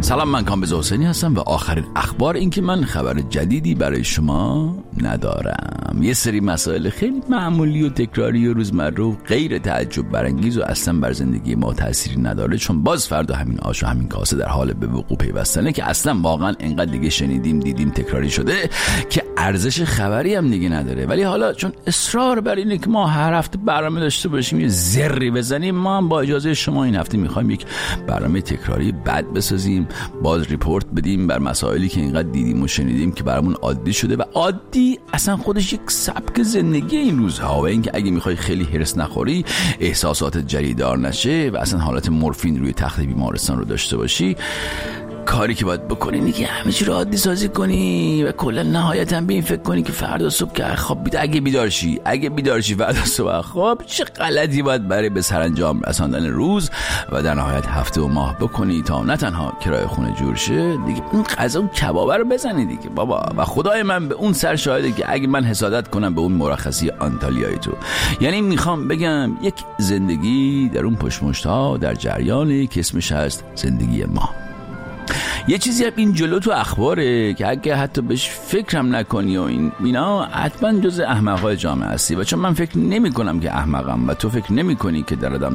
سلام، من کامبیز حسینی هستم و آخرین اخبار این که من خبر جدیدی برای شما ندارم. یه سری مسائل خیلی معمولی و تکراری و روزمره و غیر تعجب برانگیز و اصلا بر زندگی ما تأثیری نداره، چون باز فردا همین آش و همین کاسه در حال به وقوع پیوستنه که اصلا واقعا اینقدر دیگه شنیدیم دیدیم تکراری شده که ارزش خبری هم دیگه نداره. ولی حالا چون اصرار بر اینه که ما هر هفته برنامه داشته باشیم، یه ذری بزنیم، ما هم با اجازه شما این هفته میخوایم یک برنامه تکراری بد بسازیم، باز ریپورت بدیم بر مسائلی که اینقدر دیدیم و شنیدیم که برامون عادی شده و عادی اصلا خودش یک سبک زندگی این روزها. و اینکه اگه میخوای خیلی هرس نخوری، احساسات جریدار نشه و اصلا حالت مورفین روی تخت بیمارستان رو داشته باشی، کاری که باید بکنی اینه که همه چی رو عادی سازی کنی و کلا نهایتا به این فکر کنی که فردا صبح که خواب اگه بیدار شی فردا صبح خواب چه غلطی باید برای به سرانجام رساندن روز و در نهایت هفته و ماه بکنی تا نه تنها کرایه خونه جور شه دیگه، اون غذا و کبابه رو بزنی دیگه بابا. و خدای من به اون سر شاهده که اگه من حسادت کنم به اون مرخصی آنتالیای تو، یعنی میخوام بگم یک زندگی در اون پشمشت‌ها در جریانی که اسمش هست زندگی ما. یه چیزی هم این جلو تو اخباره که اگه حتی بهش فکرم نکنی و اینا حتما جز احمقای جامعه هستی، و چون من فکر نمی کنم که احمقم و تو فکر نمی کنی که دردم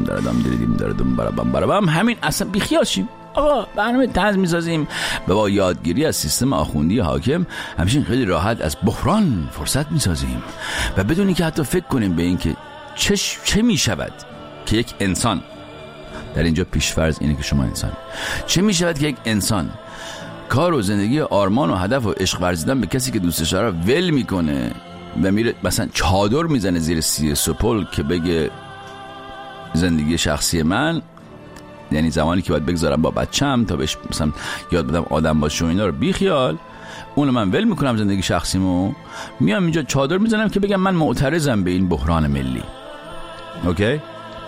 برابم، همین اصلا بیخیال شیم. آقا برنامه طنز می‌سازیم و با یادگیری از سیستم آخوندی حاکم همچنین خیلی راحت از بحران فرصت می‌سازیم و بدونی که حتی فکر کنیم به این که چه می‌شود که یک انسان، در اینجا پیشفرض اینه که شما انسانی، چه میشود که یک انسان کار و زندگی آرمان و هدف و عشق ورزیدن به کسی که دوستش داره ول میکنه و میره مثلا چادر میزنه زیر سی سپل که بگه زندگی شخصی من، یعنی زمانی که باید بگذارم با بچم تا بهش مثلا یاد بدم آدم باشه و اینا رو بیخیال، اونو من ول میکنم زندگی شخصیمو، میام اینجا چادر میزنم که بگم من معترضم به این بحران ملی. اوکی؟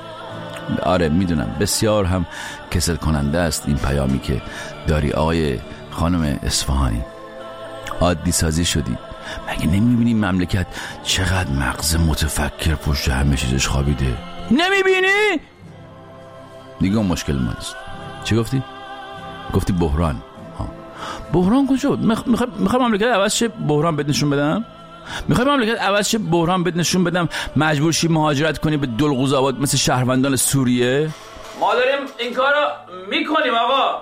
آره میدونم بسیار هم کسل کننده است این پیامی که داری آقای خانم اصفهانی. عادی سازی شدی. مگه نمیبینی مملکت چقدر مغز متفکر پشت همه چیزش خوابیده؟ نمیبینی؟ دیگه اون مشکل ما نیست. چی گفتی؟ گفتی بحران. بحران کجا بود؟ میخوای مملکت عوض شه بحران بهت نشون بدم؟ میخوای مملکت عوض شه بحران بهت نشون بدم مجبور شی مهاجرت کنی به دلقوز آباد مثل شهروندان سوریه؟ ما داریم این کارو میکنیم آقا.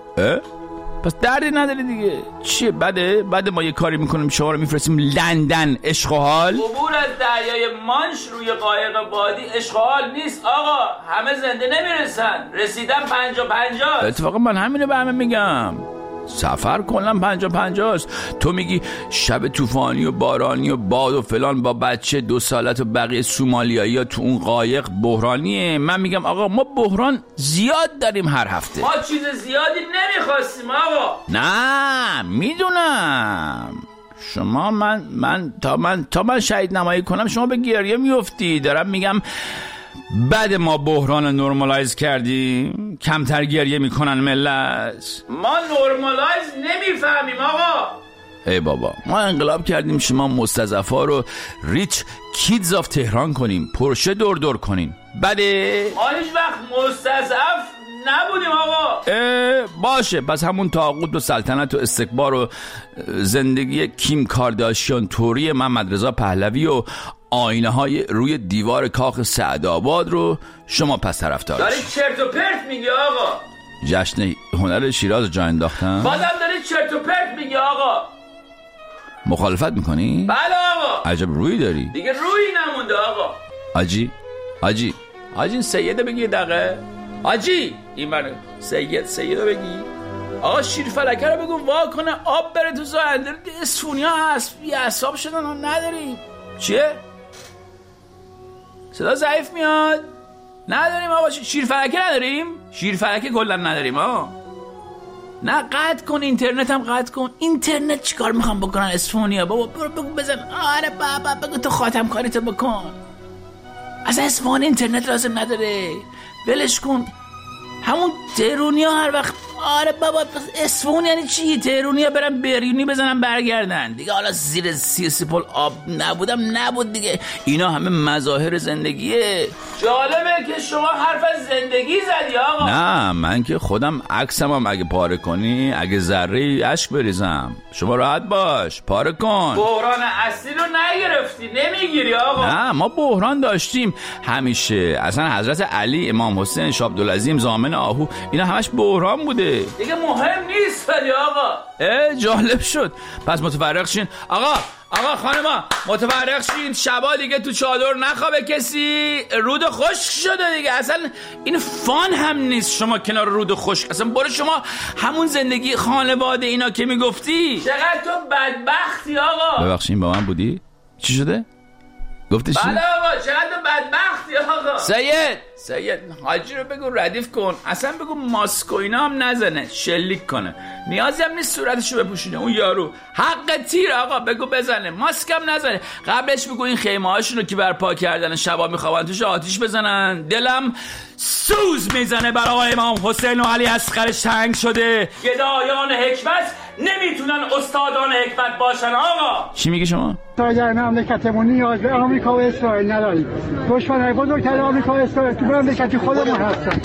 پس دردی نداری دیگه. چیه بده؟ بعد ما یه کاری میکنیم شما رو میفرستیم لندن عشق و حال؟ عبور از دریای مانش روی قایق بادی عشق و حال نیست آقا. همه زنده نمیرسن، رسیدن 50-50. اتفاقا من همینو به همه میگم، سفر کلا 50-50 است. تو میگی شب طوفانی و بارانی و باد و فلان با بچه 2 سالت و بقیه سومالیایی ها تو اون قایق بحرانیه. من میگم آقا ما بحران زیاد داریم هر هفته. ما چیز زیادی نمیخواستیم آقا. نه میدونم شما تا من شهید نمایی کنم شما به گریه میفتی. دارم میگم بعد ما بحران نورمالایز کردیم کمتر گریه میکنن ملت. ما نورمالایز نمیفهمیم آقا. ای بابا ما انقلاب کردیم شما مستضعفا رو ریچ کیدز آف تهران کنیم، پرشه دور کنیم. بله ما هیچ وقت مستضعف نبودیم آقا. باشه پس همون طاغوت و سلطنت و استکبار و زندگی کیم کارداشیان توری محمد رضا پهلوی و آینه های روی دیوار کاخ سعدآباد رو شما پس طرفدار داری چرت و پرت میگی آقا. جشن هنر شیراز جا انداختن، بازم داری چرت و پرت میگی آقا. مخالفت میکنی؟ بله آقا. عجب روی داری دیگه. روی نمونده آقا. حاجی این سیده بگی دقیقه. حاجی این من سیده بگی. آقا شیرفلکه رو بگو وا کنه آب بره تو زنده. اسفونی ها هست بی اعصاب شدن ها نداریم. چیه؟ صدا ضعیف میاد. نداریم آقا. شیرفلکه نداریم. شیرفلکه کلا نداریم آقا. نه قطع کن اینترنت هم قطع کن. اینترنت چیکار میخوام بکنن اسفونیا بابا؟ برو بگو بزن. آره بابا بگو تو خاتم کاریتو بکن. از اسفون اینترنت لازم نداره، ولش کن. همون تهرونیا هر وقت. آره بابا اسفون یعنی چی؟ تهرونیا برن بریونی بزنن برگردن دیگه. حالا زیر 30 سپل آب نبودم نبود دیگه. اینا همه مظاهر زندگیه. جالبه که شما حرف از زندگی زدی آقا. نه من که خودم عکسم هم اگه پاره کنی اگه ذره اشک بریزم. شما راحت باش، پاره کن. بحران اصلی رو نگرفتی، نمیگیری آقا؟ نه ما بحران داشتیم همیشه. اصلا حضرت علی، امام حسین، شاه عبدالعظیم، ضامن آهو، اینا همش بحران بوده دیگه. مهم نیست ولی آقا. جالب شد. پس متفرق شین. آقا خانما متفرق شین، شبا دیگه تو چادر نخوابه کسی. رود خشک شده دیگه، اصلا این فان هم نیست شما کنار رود خشک. اصلا برو شما همون زندگی خانواده اینا که میگفتی. چقدر تو بدبختی آقا. ببخشین با من بودی؟ چی شده؟ گفتی چی؟ بله آقا چقدر بدبختی آقا. سید حاجی رو بگو ردیف کن، اصلا بگو ماسک و اینا هم نزنه، شلیک کنه. نیازی هم نیست صورتشو بپوشونه اون یارو. حق تیر آقا، بگو بزنه، ماسک هم نزنه. قبلش بگو این خیمه هاشونو که برپا کردن شبا میخوابن توش آتیش بزنن. دلم سوز میزنه برای امام حسین و علی اصغر تنگ شده. گدایان حکمت نمیتونن استادان حکمت باشن آقا. چی میگی شما؟ در مملکتمون نیاز به آمریکا و اسرائیل نداریم. دشمنای بزرگتر آمریکا و اسرائیل تو مملکت خودمون هستن.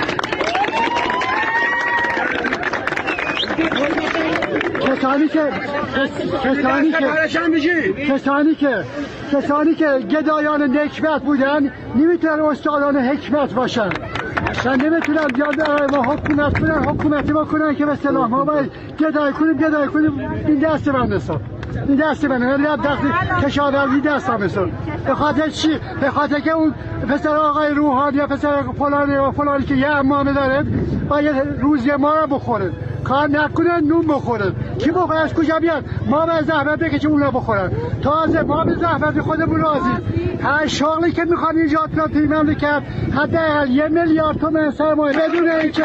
کسانی که گدایان نکبت بودن نمیتونن استادان حکمت باشن. من نمیتونم بیاد ما حکومتی بکنن که به اصطلاح ما باید گدای کنیم. این دست من نسا، این دست من دست کشاورزی دست هم نسا. به خاطر چی؟ به خاطر که اون پسر آقای روحانی یا پسر فلانی که یه امامه داره باید روزی ما رو بخوره، کار نکنه نون بخوره. کی بخوره؟ از کجا بیاد؟ ما به زحمت بکشیم اونا بخورن. تازه ما به زحمت خودمون راضی. هر شغلی که میخوان ایجاد کنن توی مملکت حداقل 1 میلیارد تومان سرمایه بدون اینکه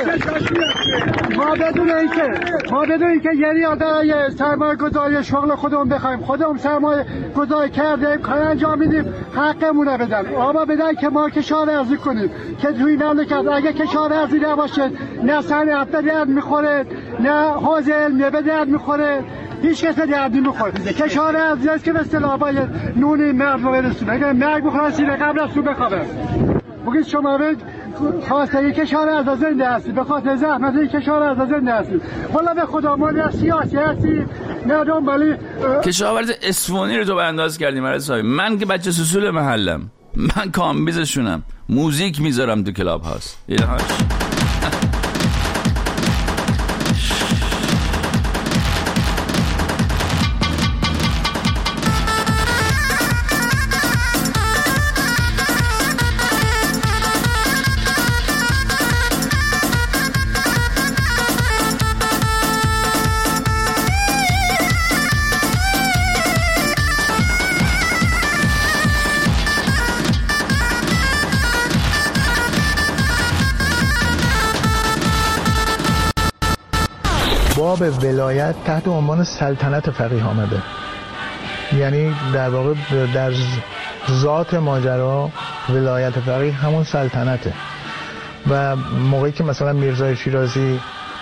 یه ریال سرمایه گذاری شغل خودمون بخوایم، خودمون سرمایه گذاری کرده کار انجام میدیم، حقمون رو بدن. آبا بدن که ما کشاورزی کنیم که توی مملکت اگه کشاورزی نباشه نه صنعت به درد میخوره، نه حوزه علمیه به درد میخوره، هیچ کس به درد نمیخوره. کشاورزی است که به اصطلاح باید نون مرد رو برسونه. اگر مرگ بخوره سینه قبل از تو بخوابه. بگید شما خواسته کشاورزی زنده هستی، به خاطر زحمت کشاورزی زنده هستی. والا به خدا ما نه سیاسی هستی نه دنبالی کشاورز اصفهانی رو تو برانداز کردیم. من که بچه سوسول محلم، من کامبیزشونم، موزیک میذارم تو کلاب هاست. باب ولایت تحت عنوان سلطنت فقیه آمده. یعنی در واقع در ذات ماجرا ولایت فقیه همون سلطنته. و موقعی که مثلا میرزای شیرازی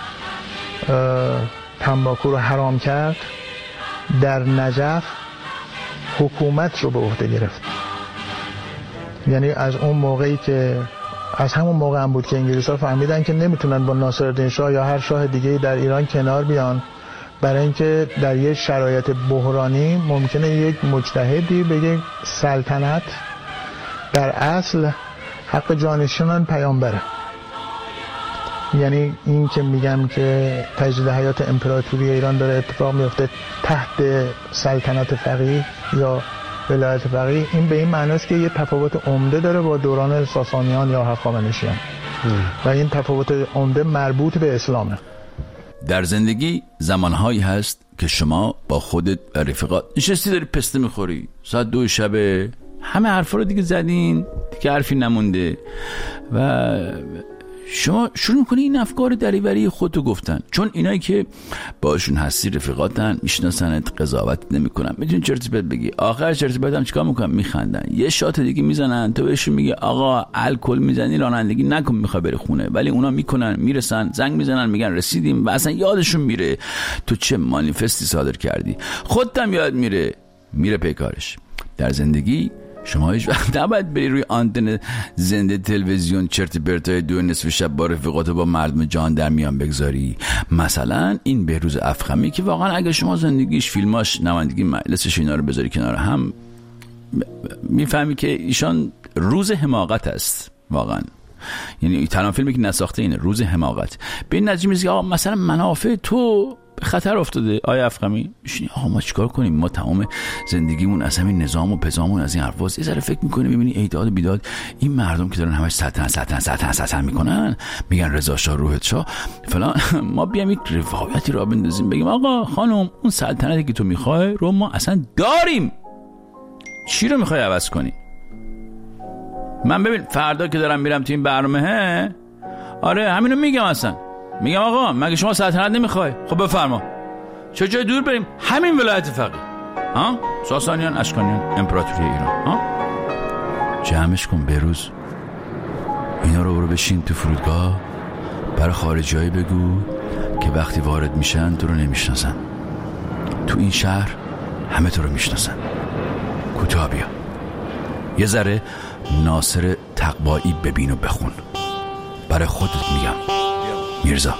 تنباکو رو حرام کرد، در نجف حکومت رو به عهده گرفت. یعنی از اون موقعی که از همون موقع هم بود که انگلیس‌ها فهمیدن که نمیتونن با ناصرالدین شاه یا هر شاه دیگه‌ای در ایران کنار بیان، برای اینکه در یک شرایط بحرانی ممکنه یک مجتهدی به یک سلطنت در اصل حق جانشینان پیامبره. یعنی این که میگم که تجدید حیات امپراتوری ایران داره اتفاق میفته تحت سلطنت فقیه یا ولایت فقیه، این به این معنی است که یه تفاوت عمده داره با دوران ساسانیان یا هخامنشیان و این تفاوت عمده مربوط به اسلامه. در زندگی زمانهایی هست که شما با خودت و رفیقات نشستی داری پسته میخوری، ساعت 2 شب، همه حرفا رو دیگه زدین، دیگه حرفی نمونده و شما شروع میکنی این افکار دریوری خودتو گفتن. چون اینایی که باشون هستی رفیقاتن، میشناسنت، قضاوت نمیکنن، میتونی چرت و پرت بگی، آخر چرت و پرت هم چیکار میکنن؟ میخندن، یه شات دیگه میزنن، تو بهشون میگه آقا الکل میزنی رانندگی نکن، میخوای بری خونه، ولی اونا میکنن، میرسن، زنگ میزنن، میگن رسیدیم و اصلا یادشون میره تو چه مانیفستی صادر کردی. خودت هم یاد میره پی کارش. در زندگی شما هیچ وقت نباید بری روی آنتن زنده تلویزیون چرت پرتای 2 نصف شب با رفیقات با مردم جهان در میان بگذاری. مثلا این بهروز افخمی که واقعا اگه شما زندگیش، فیلماش، نمایندگی مجلسش اینا رو بذاری کنار هم، میفهمی که ایشان روز حماقت است واقعا. یعنی تنها فیلمی که نساخته اینه، روز حماقت. به این نتیجه میرسی آقا مثلا منافع تو خطر افتاده آیا افخمی، میشینی آقا ما چیکار کنیم؟ ما تمام زندگیمون از همین نظام و پزامون از این حرفاست. یه ذره فکر میکنی ببینی ایداد و بیداد این مردم که دارن همش سلطنت میکنن، میگن رضا شاه روحت شاه فلان، ما بیام یک روایتی را بندازیم بگیم آقا خانم اون سلطنتی که تو میخوای رو ما اصلا داریم، چی رو میخوای عوض کنی؟ من ببین فردا که دارم میرم تو این برنامه، آره همینو میگم، اصلا میگم آقا مگه شما سلطنت نمیخوای؟ خب بفرما، چه جای دور بریم؟ همین ولایت فقیه، ها؟ ساسانیان، اشکانیان، امپراتوری ایران، ها؟ جمعش کن بهروز، اینا رو برو بشین تو فرودگاه، برای خارجیایی بگو که وقتی وارد میشن تو رو نمیشناسن، تو این شهر همه تو رو میشناسن. کوتاه بیا، یه ذره ناصر تقوایی ببین و بخون، برای خودت میگم. میرزا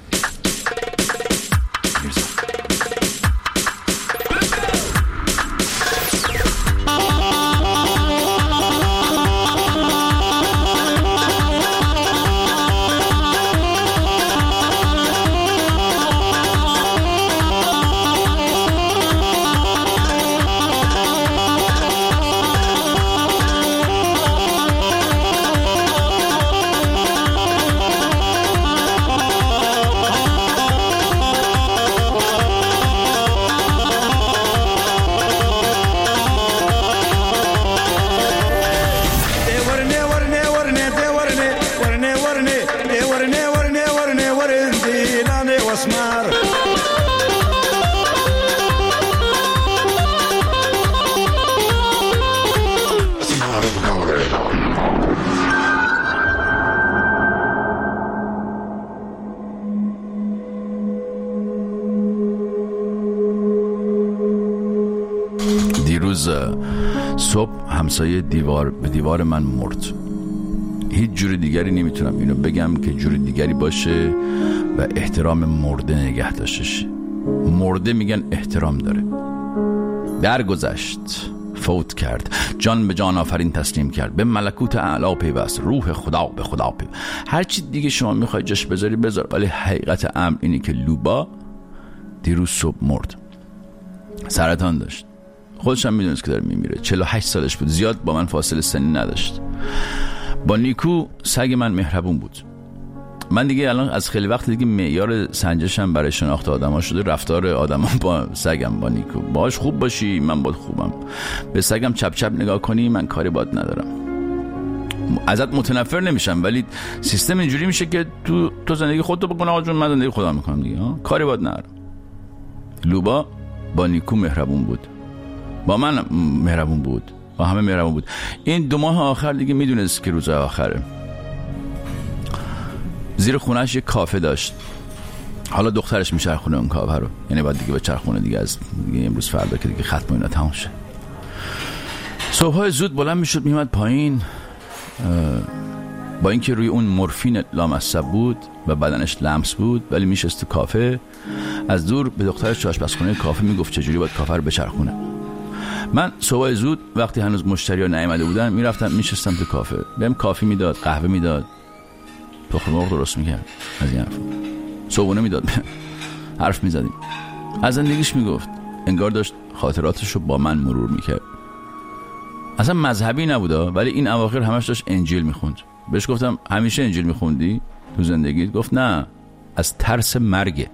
دیروز صبح همسایه دیوار به دیوار من مرد. هیچ جور دیگری نمیتونم اینو بگم که جور دیگری باشه و احترام مرده نگه داشتش. مرده میگن احترام داره. درگذشت، فوت کرد، جان به جان آفرین تسلیم کرد، به ملکوت اعلی پیوست، روح خدا به خدا پیوست. هر چی دیگه شما میخوای جاش بذاری بذار، ولی حقیقت امر اینه که لوبا دیروز صبح مرد. سرطان داشت، خودش هم میدونست که داره میمیره. 48 سالش بود، زیاد با من فاصله سنی نداشت. با نیکو سگ من مهربون بود. من دیگه الان از خیلی وقت دیگه معیار سنجشم برای شناخت آدما شده رفتار آدما با سگم. با نیکو باهاش خوب باشی من باهات خوبم، به سگم چپ چپ نگاه کنی من کاری باهات ندارم. ازت متنفر نمیشم، ولی سیستم اینجوری میشه که تو زندگی خودتو بکن آقا جون، من زندگی خودم میکنم دیگه، کاری باهات ندارم. لوبا با نیکو مهربون بود، با من مهربون بود، با همه مهربون بود. این 2 ماه آخر دیگه میدونست که روز آخره. زیر خونهش یک کافه داشت، حالا دخترش میچرخونه اون کافه رو، یعنی بعد دیگه به چرخونه دیگه، از دیگه امروز فردا که دیگه ختم اینا تموم شه. صبحای زود بلند میشد میومد پایین، با اینکه روی اون مورفین لامصب بود و بدنش لمس بود، ولی میشست تو کافه، از دور به دخترش تو آشپزخونه کافه میگفت چجوری باید کافه رو بچرخونه. من صبح زود وقتی هنوز مشتری‌ها نیامده بودن میرفتم میشستم تو کافه، بهم کافی میداد، قهوه میداد، تخم مرغ درست میکرد، از این حرف صبحونه میداد، حرف میزدیم، از زندگیش میگفت، انگار داشت خاطراتش رو با من مرور میکرد. اصلا مذهبی نبودا، ولی این اواخر همش داشت انجیل میخوند. بهش گفتم همیشه انجیل میخوندی تو زندگیت؟ گفت نه، از ترس مرگه.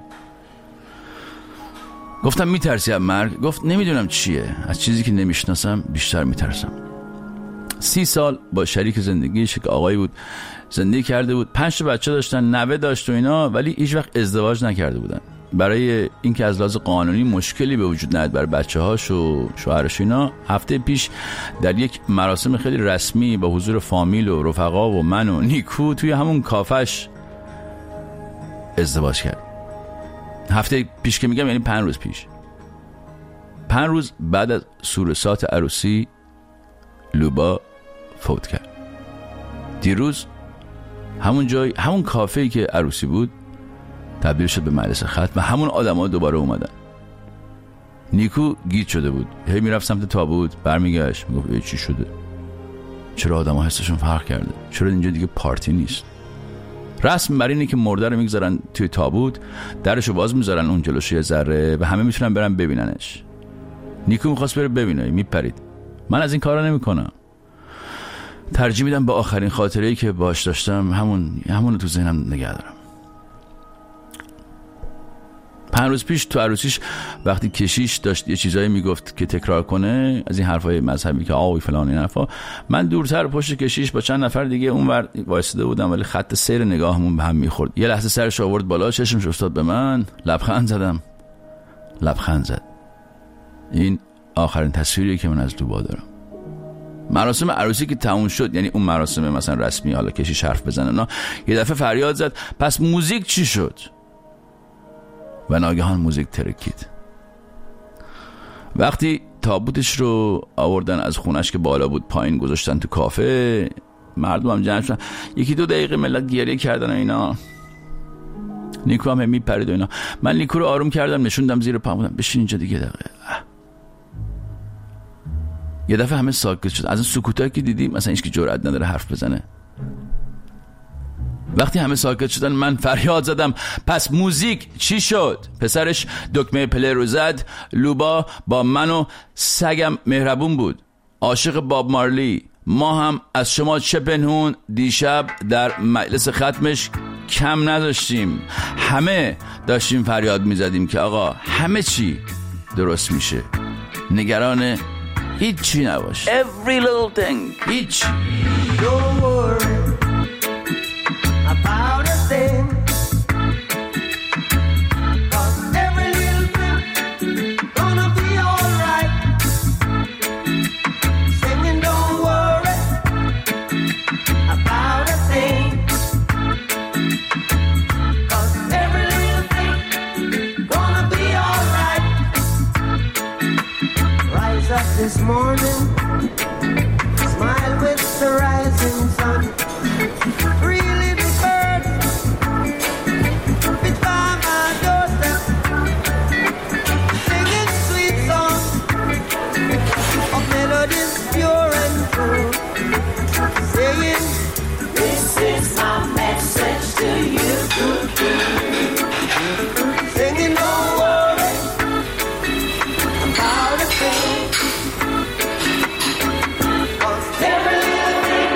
گفتم میترسی از مرگ؟ گفت نمیدونم چیه، از چیزی که نمیشناسم بیشتر میترسم. 30 سال با شریک زندگیش که آقایی بود زندگی کرده بود، 5 تا بچه داشتن، نوه داشت و اینا، ولی هیچ وقت ازدواج نکرده بودن. برای اینکه از لحاظ قانونی مشکلی به وجود نیاد برای بچه‌هاش و شوهرش اینا، هفته پیش در یک مراسم خیلی رسمی با حضور فامیل و رفقا و من و نیکو توی همون کافش ازدواج کرد. هفته پیش که میگم یعنی 5 روز پیش. 5 روز بعد از سورسات عروسی لوبا فوت کرد. دیروز همون جای، همون کافه‌ای که عروسی بود تبدیل شد به مجلس ختم و همون آدم‌ها دوباره اومدن. نیکو گیج شده بود، هی میرفت سمت تابوت، برمیگشت میگفت چی شده؟ چرا آدم‌ها حسشون فرق کرده؟ چرا اینجا دیگه پارتی نیست؟ رسم بر اینه که مرده رو میگذارن توی تابوت، درشو باز میذارن اون جلوش یه ذره و همه میتونن برن ببیننش. نیکو میخواست بره ببینه، میپرید. من از این کارا نمیکنم. ترجیح میدم به آخرین خاطره‌ای که باش داشتم همون تو ذهنم نگه دارم. 5 روز پیش تو عروسیش وقتی کشیش داشت یه چیزایی میگفت که تکرار کنه، از این حرفای مذهبی که آوی فلان این حرفا، من دورتر پشت کشیش با چند نفر دیگه اونور وایساده بودم ولی خط سیر نگاهمون به هم میخورد. یه لحظه سرش آورد بالا، چشمش افتاد به من، لبخند زد. این آخرین تصویریه که من از لوبا دارم. مراسم عروسی که تموم شد، یعنی اون مراسم مثلا رسمی، حالا کشیش حرف بزنه نه، یه دفعه فریاد زد پس موزیک چی شد؟ و ناگهان موزیک ترکید. وقتی تابوتش رو آوردن از خونش که بالا بود پایین گذاشتن تو کافه، مردم هم جمع شدن، 1-2 دقیقه ملت گریه کردن و اینا. نیکو هم میپرید و اینا. من نیکو رو آروم کردم، نشوندم زیر پام، بودم بشین اینجا دیگه دقیقه. یه دفعه همه ساکت شد. از این سکوتایی که دیدیم مثلا هیچ کی جرئت نداره حرف بزنه. وقتی همه ساکت شدن من فریاد زدم پس موزیک چی شد؟ پسرش دکمه پلی رو زد. لوبا با من و سگم مهربون بود، عاشق باب مارلی. ما هم از شما چه پنهون دیشب در مجلس ختمش کم نداشتیم. همه داشتیم فریاد میزدیم که آقا همه چی درست میشه، نگران هیچ چی نباش. Every little thing. هیچ. Don't worry about a thing, 'cause every little thing gonna be alright. Singing don't worry about a thing, 'cause every little thing gonna be alright. Rise up this morning, smile with the rising sun. Really the birds fit by my doorstep, singing sweet songs of melodies pure and true, saying this is my message to you. Singing don't worry about a thing, 'cause every little thing.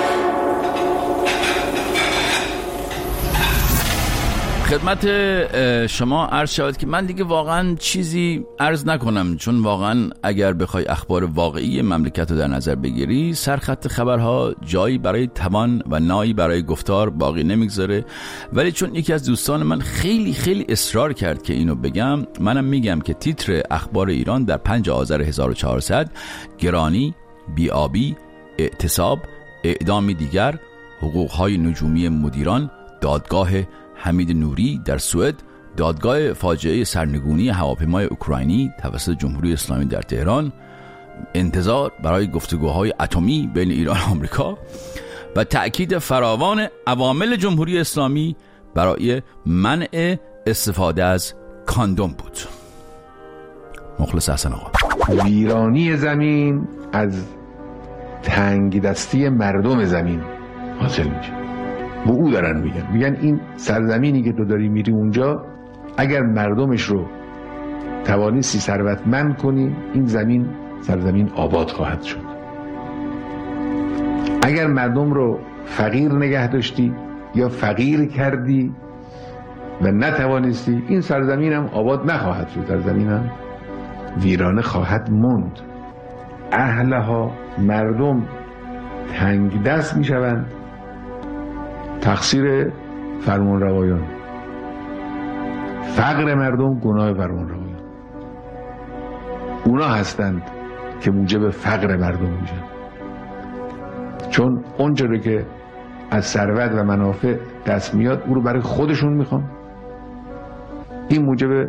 خدمت شما عرض شود که من دیگه واقعا چیزی عرض نکنم، چون واقعا اگر بخوای اخبار واقعی مملکت رو در نظر بگیری، سرخط خبرها جایی برای توان و نایی برای گفتار باقی نمیگذاره. ولی چون یکی از دوستان من خیلی اصرار کرد که اینو بگم، منم میگم که تیتر اخبار ایران در 5 آذر 1400 گرانی، بی‌آبی، اعتصاب، اعدامی دیگر، حقوقهای نجومی مدیران، دادگاه حمید نوری در سوئد، دادگاه فاجعه سرنگونی هواپیمای اوکراینی توسط جمهوری اسلامی در تهران، انتظار برای گفتگوهای اتمی بین ایران و آمریکا و تأکید فراوان عوامل جمهوری اسلامی برای منع استفاده از کاندوم بود. مخلص حسن آقا. ویرانی زمین از تنگ دستی مردم زمین حاصل میشه. با او دارن میگن این سرزمینی که تو داری میری اونجا، اگر مردمش رو توانستی ثروتمند کنی، این سرزمین آباد خواهد شد. اگر مردم رو فقیر نگه داشتی یا فقیر کردی و نتوانستی، این سرزمین هم آباد نخواهد شد، سرزمین هم ویرانه خواهد موند. اهلها، مردم تنگ دست میشوند، تقصیر فرمانروایان. فقر مردم گناه فرمانروایان، اونا هستند که موجب فقر مردم میشن، چون اونجوری که از ثروت و منافع دست میاد او رو برای خودشون میخوان، این موجب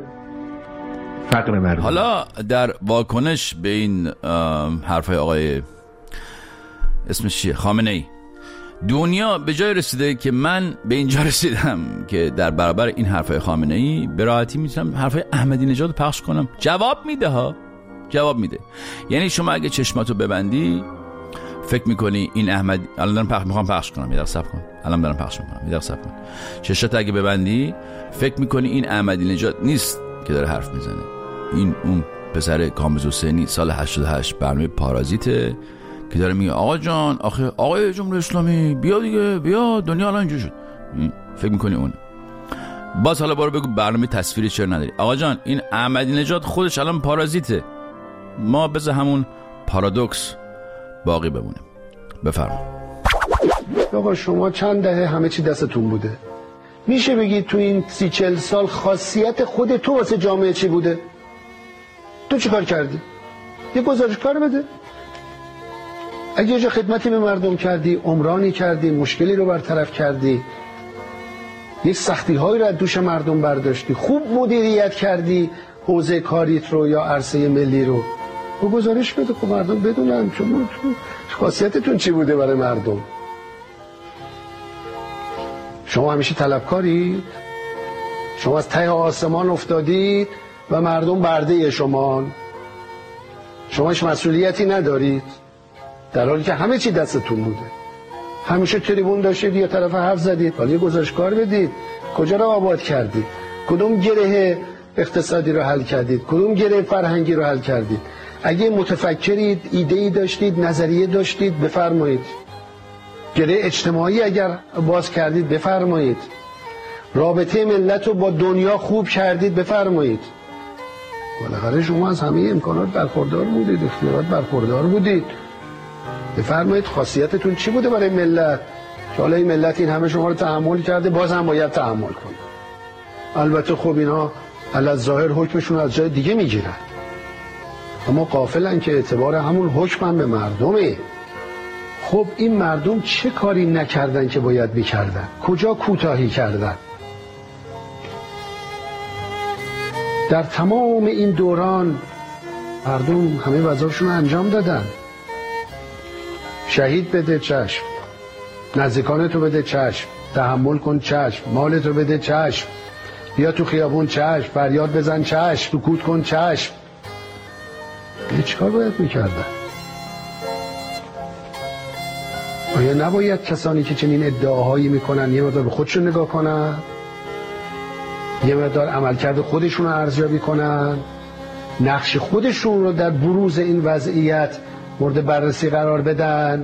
فقر مردم. حالا در واکنش به این حرفای آقای اسمش چیه؟ خامنه‌ای. دنیا به جای رسیده که من به اینجا رسیدم که در برابر این حرفای خامنه‌ای به راحتی میتونم حرفای احمدی نژاد پخش کنم. جواب میده. یعنی شما اگه چشماتو ببندی فکر میکنی این احمد الان دارم میخوام پخش کنم، یه دقیقه صبر کن، الان دارم پخش میکنم، یه دقیقه صبر کن. چشات اگه ببندی فکر میکنی این احمدی نژاد نیست که داره حرف میزنه، این اون پسر کامبیز حسینی سال 88 برنامه پارازیته که داره میگه آقا جان آخه آقای جمهوری اسلامی بیا دیگه، بیا دنیا الان اینجوری شد. فکر میکنی اون. باز حالا برو بگو برنامه تصویری چرا نداری؟ آقا جان این احمدی نژاد خودش الان پارازیته، ما بذار همون پارادوکس باقی بمونیم. بفرمایید. آقا شما چند دهه همه چی دستتون بوده، میشه بگید تو این 30-40 سال خاصیت خود تو واسه جامعه چی بوده؟ تو چی کار کردی؟ یه گزارش کار بده. اگه یه جا خدمتی به مردم کردی، عمرانی کردی، مشکلی رو برطرف کردی، یک سختی هایی رو از دوش مردم برداشتی، خوب مدیریت کردی حوزه کاریت رو یا عرصه ملی رو، و گزارش بده که مردم بدونن شما خاصیتتون چی بوده برای مردم. شما همیشه طلبکارید، شما از ته آسمان افتادید و مردم برده شما هیچ مسئولیتی ندارید، در حالی که همه چی دستتون بوده. همیشه تریبون داشتید یه طرف حرف زدید، حالا یه گزارش کار بدید کجا رو آباد کردید، کدوم گره اقتصادی رو حل کردید، کدوم گره فرهنگی رو حل کردید. اگه متفکرید، ایده‌ای داشتید، نظریه داشتید، بفرمایید. گره اجتماعی اگر باز کردید بفرمایید. رابطه ملت رو با دنیا خوب کردید بفرمایید. بالاخره شما از همه امکانات برخوردار بودید، اختیارات برخوردار بودید. بفرمایید خاصیتتون چی بوده برای ملت که حالا این ملت این همه شما رو تحمل کرده، باز هم باید تحمل کنید. البته خب اینا علی‌الظاهر حکمشون از جای دیگه میگیرن، اما غافلن که اعتبار همون حکم هم به مردمه. خب این مردم چه کاری نکردن که باید میکردن؟ کجا کوتاهی کردن؟ در تمام این دوران مردم همه وظایفشون رو انجام دادن. شهید بده چشم، نزدیکانتو بده چشم، تحمل کن چشم، مالتو بده چشم، بیا تو خیابون چشم، فریاد بزن چشم، سکوت کن چشم. چه کار باید میکردن؟ آیا نباید کسانی که چنین ادعاهایی میکنن یه مقدار به خودشون نگاه کنن، یه مقدار عملکرد خودشون رو ارزیابی کنن، نقش خودشون رو در بروز این وضعیت مورد بررسی قرار بدن؟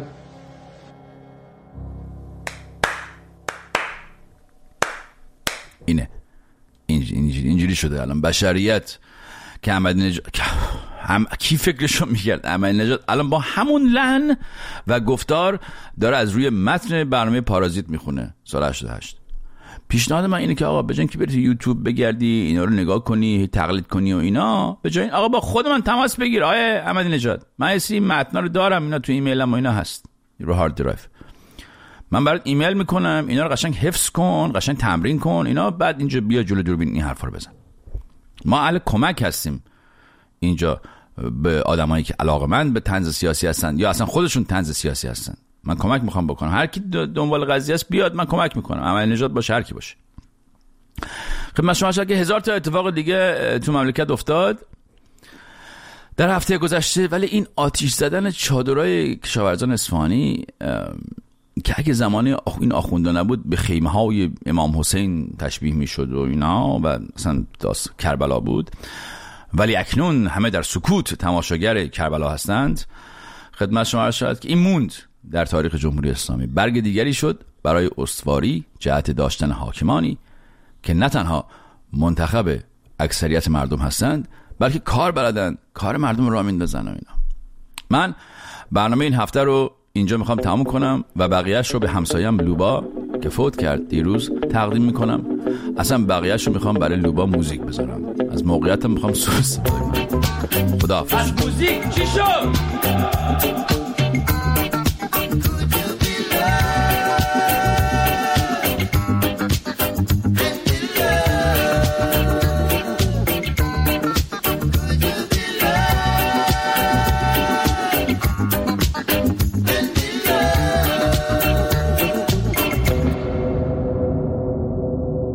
اینجوری شده الان بشریت که احمدی نژاد کی فکرشو میکرد احمدی نژاد الان با همون لحن و گفتار داره از روی متن برنامه پارازیت میخونه سال 88. پیشنهاد من اینه که آقا به جای اینکه بری یوتیوب بگردی اینا رو نگاه کنی تقلید کنی و اینا، به جای این آقا با خود من تماس بگیر. آیه احمدی نژاد من این متنا رو دارم، اینا تو ایمیلم و اینا هست رو هارد درایو، من برات ایمیل میکنم، اینا رو قشنگ حفظ کن، قشنگ تمرین کن اینا، بعد اینجا بیا جلو دوربین این حرفا رو بزن. ما اهل کمک هستیم اینجا به آدمایی که علاقه‌مند به طنز سیاسی هستن یا اصلا خودشون طنز سیاسی هستن. من کمک میخوام بکنم، هر کی دنبال قضیه است بیاد من کمک میکنم، احمدی نژاد باشه هر کی باشه. خدمت شما شد که هزار تا اتفاق دیگه تو مملکت افتاد در هفته گذشته، ولی این آتش زدن چادرای کشاورزان اصفهانی که اگه زمانی این آخونده نبود به خیمه های امام حسین تشبیه میشد و اینا و اصلا کربلا بود، ولی اکنون همه در سکوت تماشاگر کربلا هستند. خدمت شما عرض شد که این موند در تاریخ جمهوری اسلامی، برگ دیگری شد برای استواری جهت داشتن حاکمانی که نه تنها منتخب اکثریت مردم هستند بلکه کار بلدن، کار مردم را میندازن و اینا. من برنامه این هفته رو اینجا میخوام تمام کنم و بقیهش رو به همسایم لوبا که فوت کرد دیروز تقدیم میکنم. اصلا بقیهش رو میخوام برای لوبا موزیک بذارم، از موقعیتم میخوام سوز. خداحافظ. از موزیک چی شد؟